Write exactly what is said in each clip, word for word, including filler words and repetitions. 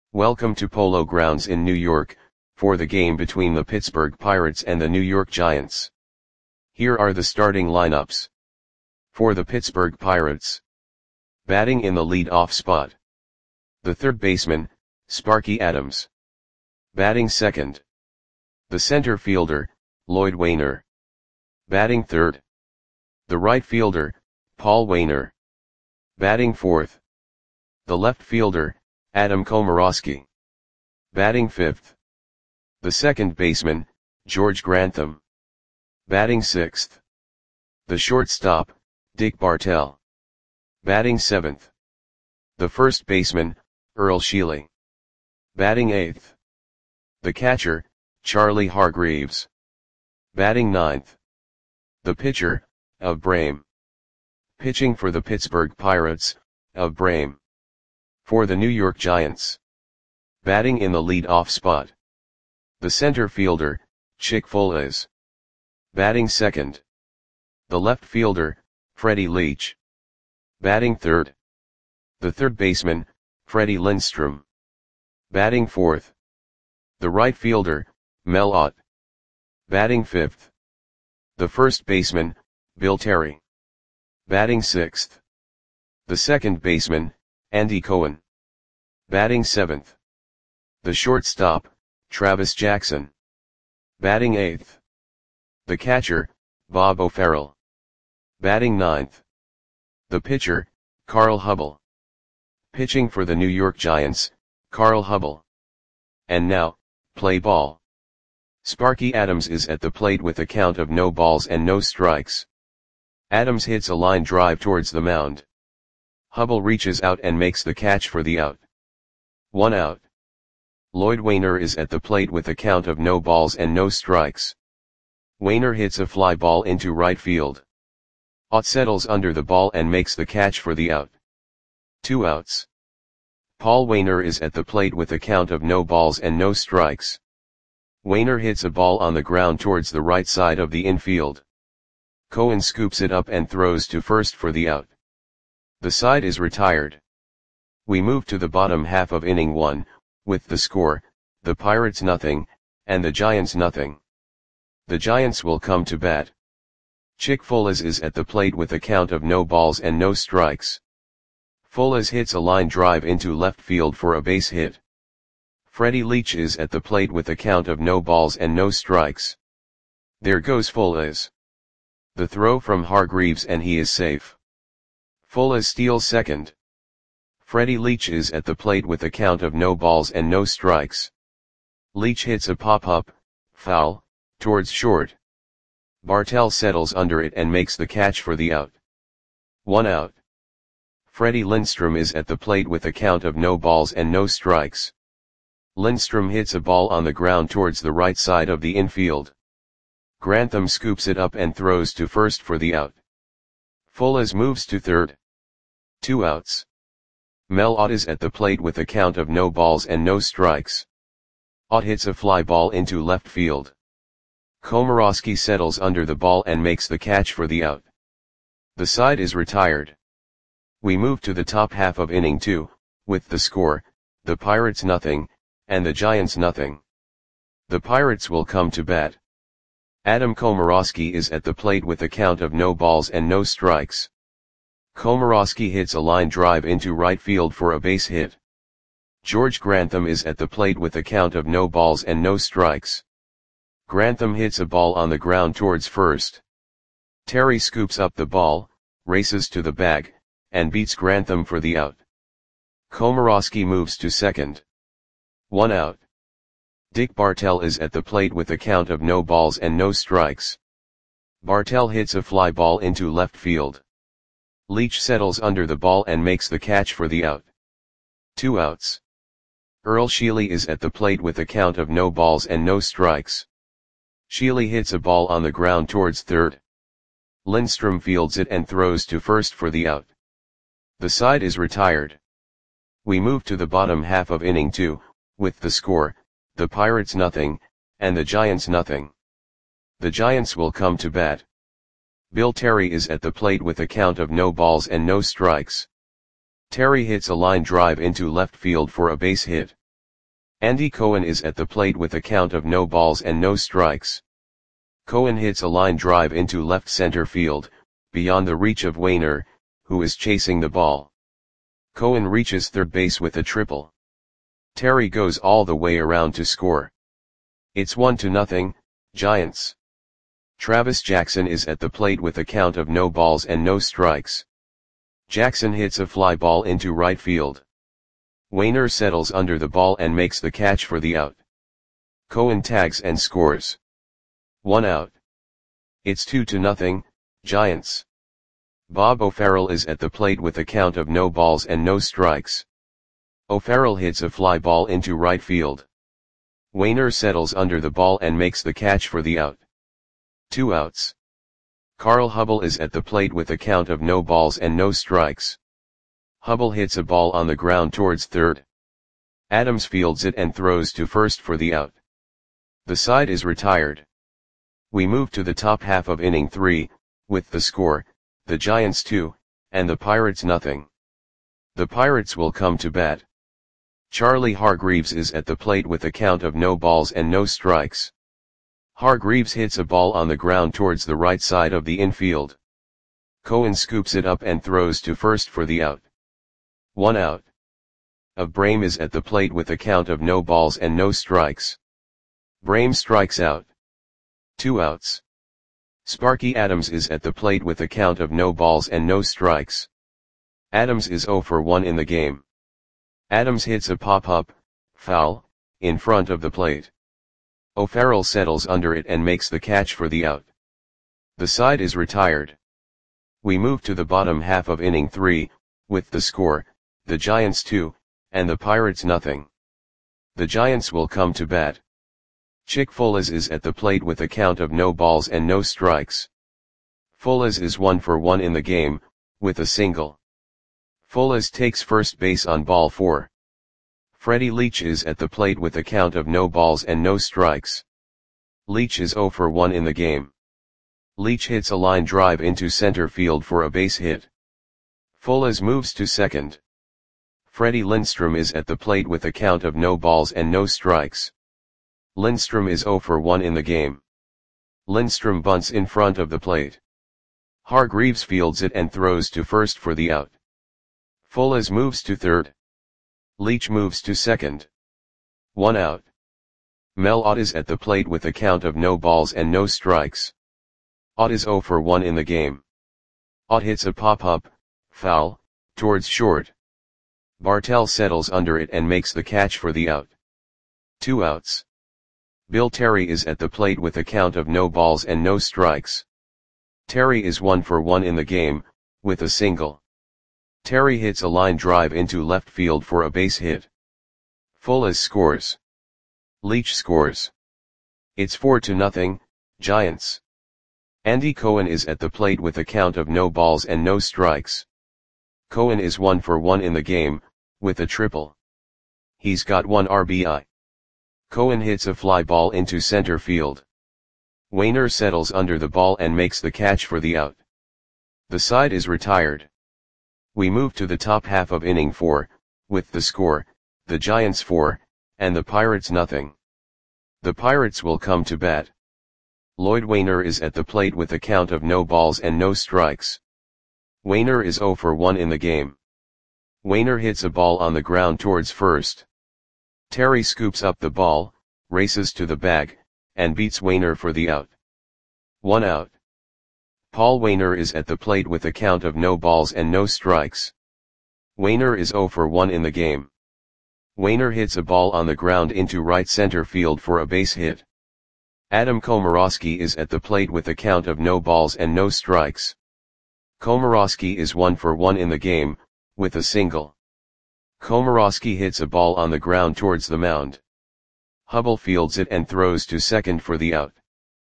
Welcome to Polo Grounds in New York, for the game between the Pittsburgh Pirates and the New York Giants. Here are the starting lineups. For the Pittsburgh Pirates. Batting in the lead-off spot. The third baseman, Sparky Adams. Batting second. The center fielder, Lloyd Waner. Batting third. The right fielder, Paul Waner. Batting fourth. The left fielder, Adam Komorowski. Batting fifth. The second baseman, George Grantham. Batting sixth. The shortstop, Dick Bartell. Batting seventh. The first baseman, Earl Sheely. Batting eighth. The catcher, Charlie Hargreaves. Batting ninth. The pitcher, Ove Brame. Pitching for the Pittsburgh Pirates, Ove Brame. For the New York Giants. Batting in the lead-off spot. The center fielder, Chick Foales. Batting second. The left fielder, Freddie Leach. Batting third. The third baseman, Freddie Lindstrom. Batting fourth. The right fielder, Mel Ott. Batting fifth. The first baseman, Bill Terry. Batting sixth. The second baseman, Andy Cohen. Batting seventh. The shortstop, Travis Jackson. Batting eighth. The catcher, Bob O'Farrell. Batting ninth. The pitcher, Carl Hubbell. Pitching for the New York Giants, Carl Hubbell. And now, play ball. Sparky Adams is at the plate with a count of no balls and no strikes. Adams hits a line drive towards the mound. Hubbell reaches out and makes the catch for the out. One out. Lloyd Waner is at the plate with a count of no balls and no strikes. Waner hits a fly ball into right field. Ott settles under the ball and makes the catch for the out. Two outs. Paul Waner is at the plate with a count of no balls and no strikes. Waner hits a ball on the ground towards the right side of the infield. Cohen scoops it up and throws to first for the out. The side is retired. We move to the bottom half of inning one, with the score, the Pirates nothing, and the Giants nothing. The Giants will come to bat. Chick Foales is at the plate with a count of no balls and no strikes. Foales hits a line drive into left field for a base hit. Freddie Leach is at the plate with a count of no balls and no strikes. There goes Foales. The throw from Hargreaves and he is safe. Foales steals second. Freddie Leach is at the plate with a count of no balls and no strikes. Leach hits a pop-up, foul, towards short. Bartell settles under it and makes the catch for the out. One out. Freddie Lindstrom is at the plate with a count of no balls and no strikes. Lindstrom hits a ball on the ground towards the right side of the infield. Grantham scoops it up and throws to first for the out. Foales moves to third. Two outs. Mel Ott is at the plate with a count of no balls and no strikes. Ott hits a fly ball into left field. Komorowski settles under the ball and makes the catch for the out. The side is retired. We move to the top half of inning two, with the score, the Pirates nothing, and the Giants nothing. The Pirates will come to bat. Adam Komorowski is at the plate with a count of no balls and no strikes. Komorowski hits a line drive into right field for a base hit. George Grantham is at the plate with a count of no balls and no strikes. Grantham hits a ball on the ground towards first. Terry scoops up the ball, races to the bag, and beats Grantham for the out. Komorowski moves to second. One out. Dick Bartell is at the plate with a count of no balls and no strikes. Bartell hits a fly ball into left field. Leach settles under the ball and makes the catch for the out. Two outs. Earl Sheely is at the plate with a count of no balls and no strikes. Sheely hits a ball on the ground towards third. Lindstrom fields it and throws to first for the out. The side is retired. We move to the bottom half of inning two, with the score, the Pirates nothing, and the Giants nothing. The Giants will come to bat. Bill Terry is at the plate with a count of no balls and no strikes. Terry hits a line drive into left field for a base hit. Andy Cohen is at the plate with a count of no balls and no strikes. Cohen hits a line drive into left center field, beyond the reach of Wainer, who is chasing the ball. Cohen reaches third base with a triple. Terry goes all the way around to score. It's one to nothing, Giants. Travis Jackson is at the plate with a count of no balls and no strikes. Jackson hits a fly ball into right field. Wainer settles under the ball and makes the catch for the out. Cohen tags and scores. One out. It's two to nothing, Giants. Bob O'Farrell is at the plate with a count of no balls and no strikes. O'Farrell hits a fly ball into right field. Wainer settles under the ball and makes the catch for the out. Two outs. Carl Hubble is at the plate with a count of no balls and no strikes. Hubble hits a ball on the ground towards third. Adams fields it and throws to first for the out. The side is retired. We move to the top half of inning three, with the score, the Giants two, and the Pirates nothing. The Pirates will come to bat. Charlie Hargreaves is at the plate with a count of no balls and no strikes. Hargreaves hits a ball on the ground towards the right side of the infield. Cohen scoops it up and throws to first for the out. One out. Of Brame is at the plate with a count of no balls and no strikes. Brame strikes out. Two outs. Sparky Adams is at the plate with a count of no balls and no strikes. Adams is zero for one in the game. Adams hits a pop-up, foul, in front of the plate. O'Farrell settles under it and makes the catch for the out. The side is retired. We move to the bottom half of inning three, with the score, the Giants two, and the Pirates nothing. The Giants will come to bat. Chick Folas is at the plate with a count of no balls and no strikes. Folas is one for one in the game, with a single. Folas takes first base on ball four. Freddie Leach is at the plate with a count of no balls and no strikes. Leach is zero for one in the game. Leach hits a line drive into center field for a base hit. Folas moves to second. Freddie Lindstrom is at the plate with a count of no balls and no strikes. Lindstrom is zero for one in the game. Lindstrom bunts in front of the plate. Hargreaves fields it and throws to first for the out. Folas moves to third. Leach moves to second. One out. Mel Ott is at the plate with a count of no balls and no strikes. Ott is zero for one in the game. Ott hits a pop-up, foul, towards short. Bartell settles under it and makes the catch for the out. Two outs. Bill Terry is at the plate with a count of no balls and no strikes. Terry is one for one in the game, with a single. Terry hits a line drive into left field for a base hit. Folas scores. Leach scores. It's four to nothing, Giants. Andy Cohen is at the plate with a count of no balls and no strikes. Cohen is one for one in the game, with a triple. He's got one R B I. Cohen hits a fly ball into center field. Wainer settles under the ball and makes the catch for the out. The side is retired. We move to the top half of inning four, with the score, the Giants four, and the Pirates nothing. The Pirates will come to bat. Lloyd Wainer is at the plate with a count of no balls and no strikes. Wainer is zero for one in the game. Wainer hits a ball on the ground towards first. Terry scoops up the ball, races to the bag, and beats Wainer for the out. One out. Paul Wainer is at the plate with a count of no balls and no strikes. Wainer is zero for one in the game. Wainer hits a ball on the ground into right center field for a base hit. Adam Komorowski is at the plate with a count of no balls and no strikes. Komorowski is one for one in the game, with a single. Komorowski hits a ball on the ground towards the mound. Hubble fields it and throws to second for the out.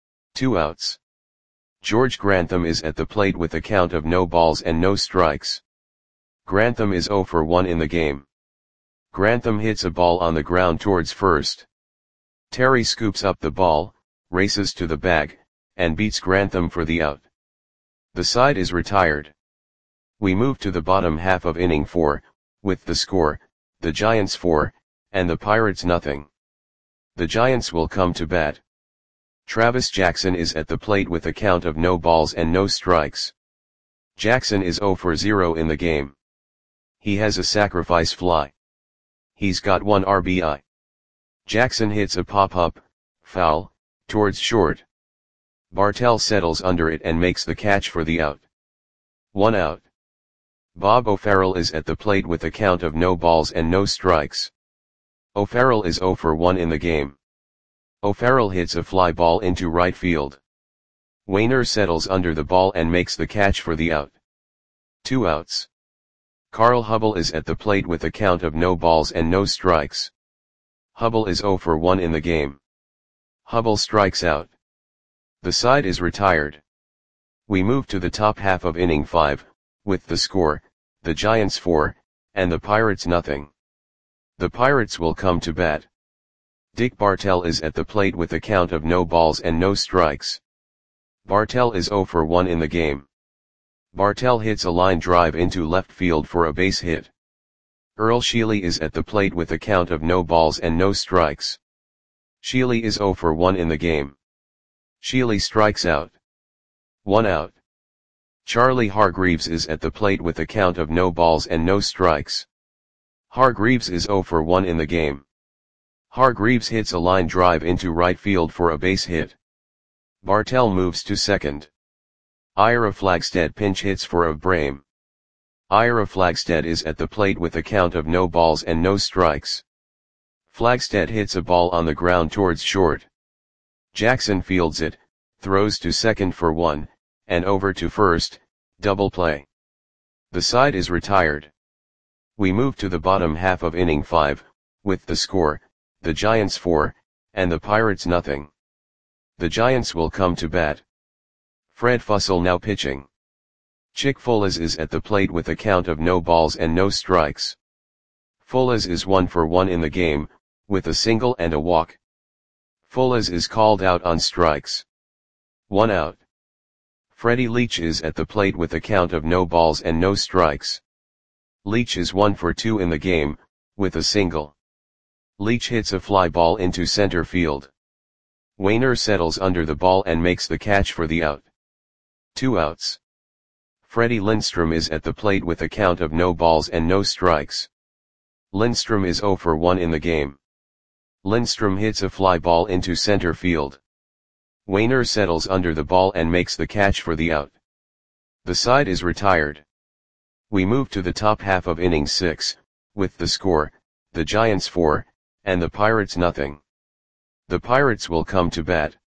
Two outs. George Grantham is at the plate with a count of no balls and no strikes. Grantham is zero for one in the game. Grantham hits a ball on the ground towards first. Terry scoops up the ball, races to the bag, and beats Grantham for the out. The side is retired. We move to the bottom half of inning four, with the score, the Giants four, and the Pirates nothing. The Giants will come to bat. Travis Jackson is at the plate with a count of no balls and no strikes. Jackson is zero for zero in the game. He has a sacrifice fly. He's got one R B I. Jackson hits a pop-up, foul, towards short. Bartell settles under it and makes the catch for the out. One out. Bob O'Farrell is at the plate with a count of no balls and no strikes. O'Farrell is zero for one in the game. O'Farrell hits a fly ball into right field. Wainer settles under the ball and makes the catch for the out. Two outs. Carl Hubble is at the plate with a count of no balls and no strikes. Hubble is zero for one in the game. Hubble strikes out. The side is retired. We move to the top half of inning five, with the score, the Giants four, and the Pirates nothing. The Pirates will come to bat. Dick Bartell is at the plate with a count of no balls and no strikes. Bartell is zero for one in the game. Bartell hits a line drive into left field for a base hit. Earl Sheely is at the plate with a count of no balls and no strikes. Sheely is zero for one in the game. Sheely strikes out. One out. Charlie Hargreaves is at the plate with a count of no balls and no strikes. Hargreaves is zero for one in the game. Hargreaves hits a line drive into right field for a base hit. Bartell moves to second. Ira Flagstead pinch hits for a Brame. Ira Flagstead is at the plate with a count of no balls and no strikes. Flagstead hits a ball on the ground towards short. Jackson fields it, throws to second for one, and over to first, double play. The side is retired. We move to the bottom half of inning five, with the score, the Giants four, and the Pirates nothing. The Giants will come to bat. Fred Fussell now pitching. Chick Fullers is at the plate with a count of no balls and no strikes. Fullers is one for one in the game, with a single and a walk. Fullers is called out on strikes. One out. Freddie Leach is at the plate with a count of no balls and no strikes. Leach is one for two in the game, with a single. Leach hits a fly ball into center field. Wainer settles under the ball and makes the catch for the out. Two outs. Freddie Lindstrom is at the plate with a count of no balls and no strikes. Lindstrom is zero for one in the game. Lindstrom hits a fly ball into center field. Wainer settles under the ball and makes the catch for the out. The side is retired. We move to the top half of inning six, with the score, the Giants four, and the Pirates nothing. The Pirates will come to bat.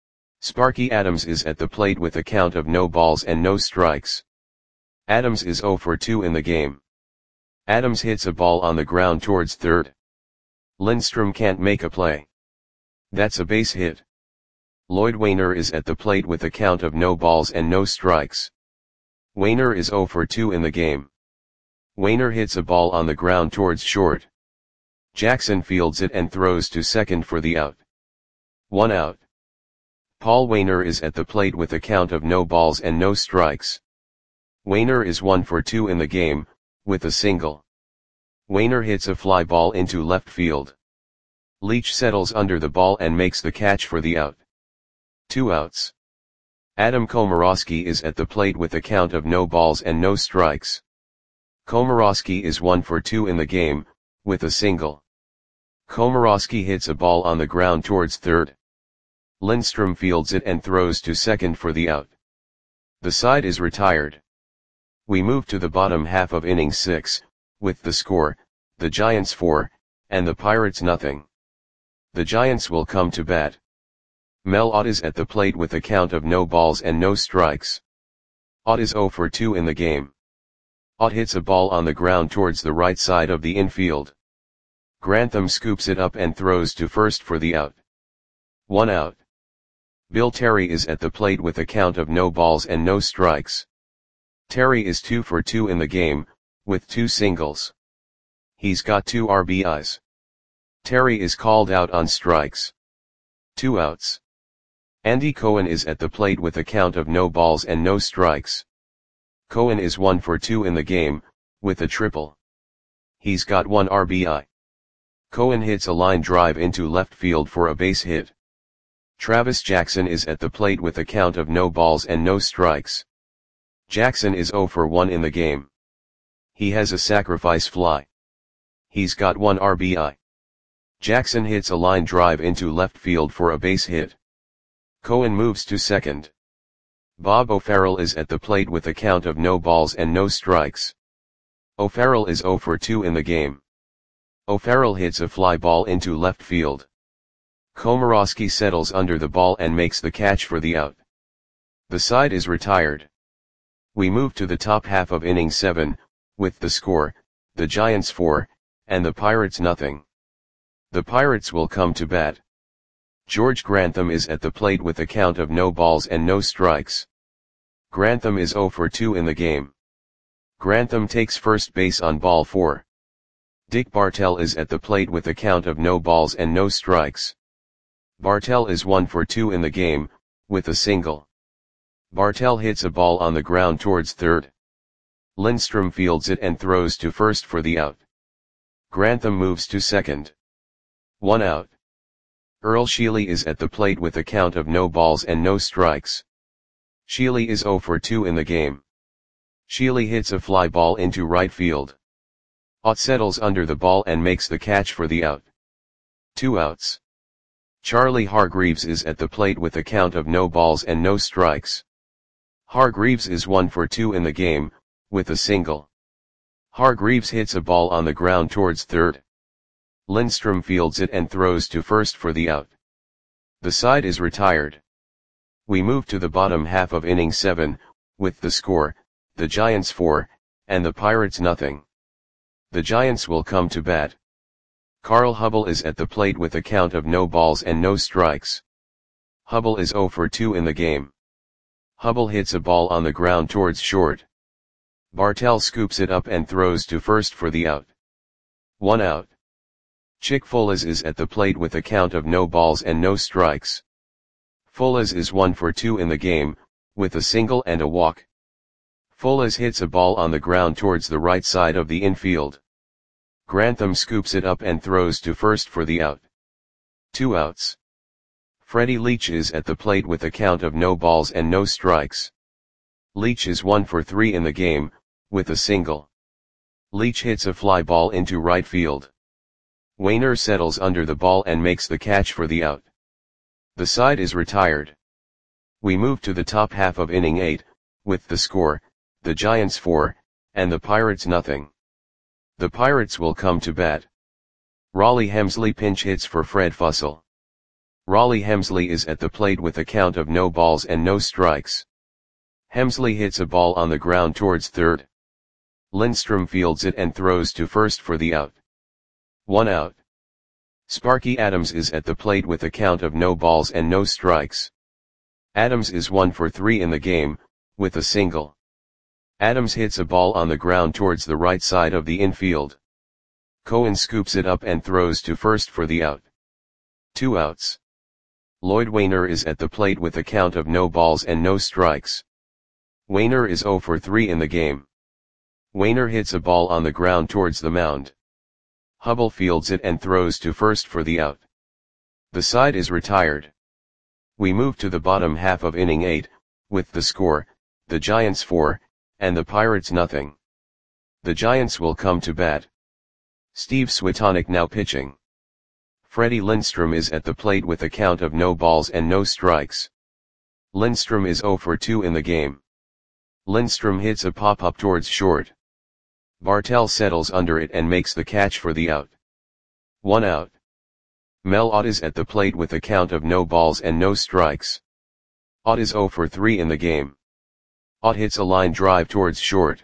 Sparky Adams is at the plate with a count of no balls and no strikes. Adams is zero for two in the game. Adams hits a ball on the ground towards third. Lindstrom can't make a play. That's a base hit. Lloyd Wainer is at the plate with a count of no balls and no strikes. Wainer is zero for two in the game. Wainer hits a ball on the ground towards short. Jackson fields it and throws to second for the out. One out. Paul Wainer is at the plate with a count of no balls and no strikes. Wainer is one for two in the game, with a single. Wainer hits a fly ball into left field. Leach settles under the ball and makes the catch for the out. Two outs. Adam Komorowski is at the plate with a count of no balls and no strikes. Komorowski is one for two in the game, with a single. Komorowski hits a ball on the ground towards third. Lindstrom fields it and throws to second for the out. The side is retired. We move to the bottom half of inning six, with the score, the Giants four, and the Pirates nothing. The Giants will come to bat. Mel Ott is at the plate with a count of no balls and no strikes. Ott is zero for two in the game. Ott hits a ball on the ground towards the right side of the infield. Grantham scoops it up and throws to first for the out. One out. Bill Terry is at the plate with a count of no balls and no strikes. Terry is two for two in the game, with two singles. He's got two R B Is. Terry is called out on strikes. Two outs. Andy Cohen is at the plate with a count of no balls and no strikes. Cohen is one for two in the game, with a triple. He's got one R B I. Cohen hits a line drive into left field for a base hit. Travis Jackson is at the plate with a count of no balls and no strikes. Jackson is oh for one in the game. He has a sacrifice fly. He's got one R B I. Jackson hits a line drive into left field for a base hit. Cohen moves to second. Bob O'Farrell is at the plate with a count of no balls and no strikes. O'Farrell is oh for two in the game. O'Farrell hits a fly ball into left field. Komorowski settles under the ball and makes the catch for the out. The side is retired. We move to the top half of inning seven, with the score, the Giants four, and the Pirates nothing. The Pirates will come to bat. George Grantham is at the plate with a count of no balls and no strikes. Grantham is oh for two in the game. Grantham takes first base on ball four. Dick Bartell is at the plate with a count of no balls and no strikes. Bartell is one for two in the game, with a single. Bartell hits a ball on the ground towards third. Lindstrom fields it and throws to first for the out. Grantham moves to second. One out. Earl Sheely is at the plate with a count of no balls and no strikes. Sheely is oh for two in the game. Sheely hits a fly ball into right field. Ott settles under the ball and makes the catch for the out. Two outs. Charlie Hargreaves is at the plate with a count of no balls and no strikes. Hargreaves is one for two in the game, with a single. Hargreaves hits a ball on the ground towards third. Lindstrom fields it and throws to first for the out. The side is retired. We move to the bottom half of inning seven, with the score, the Giants four, and the Pirates nothing. The Giants will come to bat. Carl Hubble is at the plate with a count of no balls and no strikes. Hubble is oh for two in the game. Hubble hits a ball on the ground towards short. Bartell scoops it up and throws to first for the out. One out. Chick Folas is at the plate with a count of no balls and no strikes. Folas is one for two in the game, with a single and a walk. Folas hits a ball on the ground towards the right side of the infield. Grantham scoops it up and throws to first for the out. Two outs. Freddie Leach is at the plate with a count of no balls and no strikes. Leach is one for three in the game, with a single. Leach hits a fly ball into right field. Wainer settles under the ball and makes the catch for the out. The side is retired. We move to the top half of inning eight, with the score, the Giants four, and the Pirates nothing. The Pirates will come to bat. Raleigh Hemsley pinch hits for Fred Fussell. Raleigh Hemsley is at the plate with a count of no balls and no strikes. Hemsley hits a ball on the ground towards third. Lindstrom fields it and throws to first for the out. One out. Sparky Adams is at the plate with a count of no balls and no strikes. Adams is one for three in the game, with a single. Adams hits a ball on the ground towards the right side of the infield. Cohen scoops it up and throws to first for the out. Two outs. Lloyd Wainer is at the plate with a count of no balls and no strikes. Wainer is oh for three in the game. Wainer hits a ball on the ground towards the mound. Hubble fields it and throws to first for the out. The side is retired. We move to the bottom half of inning eight, with the score, the Giants four, and the Pirates nothing. The Giants will come to bat. Steve Switonic now pitching. Freddie Lindstrom is at the plate with a count of no balls and no strikes. Lindstrom is oh for two in the game. Lindstrom hits a pop-up towards short. Bartell settles under it and makes the catch for the out. One out. Mel Ott is at the plate with a count of no balls and no strikes. Ott is oh for three in the game. Ott hits a line drive towards short.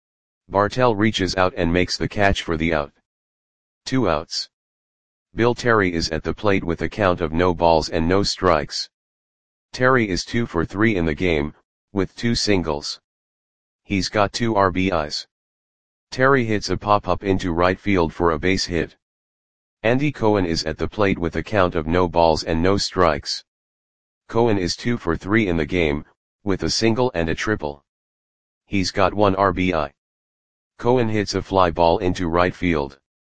Bartell reaches out and makes the catch for the out. Two outs. Bill Terry is at the plate with a count of no balls and no strikes. Terry is two for three in the game, with two singles. He's got two R B Is. Terry hits a pop-up into right field for a base hit. Andy Cohen is at the plate with a count of no balls and no strikes. Cohen is two for three in the game, with a single and a triple. He's got one R B I. Cohen hits a fly ball into right field.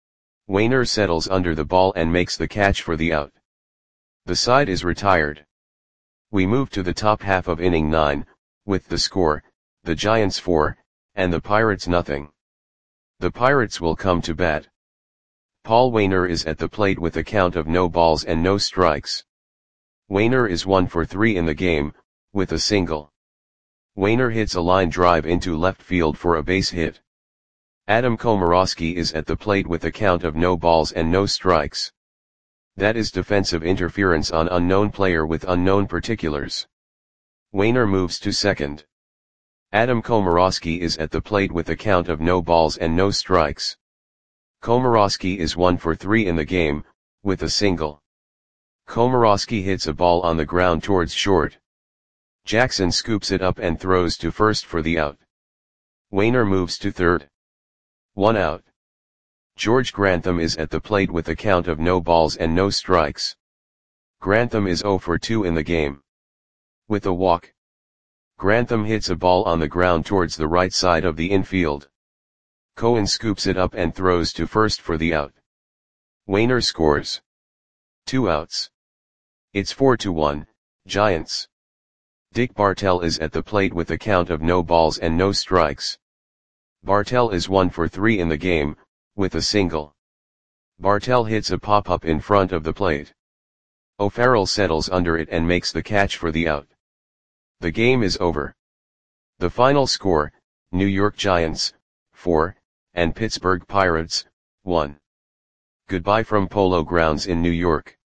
Wayner settles under the ball and makes the catch for the out. The side is retired. We move to the top half of inning nine, with the score, the Giants four, and the Pirates nothing. The Pirates will come to bat. Paul Waner is at the plate with a count of no balls and no strikes. Waner is one for three in the game, with a single. Waner hits a line drive into left field for a base hit. Adam Komorowski is at the plate with a count of no balls and no strikes. That is defensive interference on unknown player with unknown particulars. Waner moves to second. Adam Komorowski is at the plate with a count of no balls and no strikes. Komorowski is one for three in the game, with a single. Komorowski hits a ball on the ground towards short. Jackson scoops it up and throws to first for the out. Waner moves to third. One out. George Grantham is at the plate with a count of no balls and no strikes. Grantham is zero for two in the game. With a walk. Grantham hits a ball on the ground towards the right side of the infield. Cohen scoops it up and throws to first for the out. Waner scores. Two outs. It's four to one, Giants. Dick Bartell is at the plate with a count of no balls and no strikes. Bartell is one for three in the game, with a single. Bartell hits a pop-up in front of the plate. O'Farrell settles under it and makes the catch for the out. The game is over. The final score, New York Giants, four, and Pittsburgh Pirates, one. Goodbye from Polo Grounds in New York.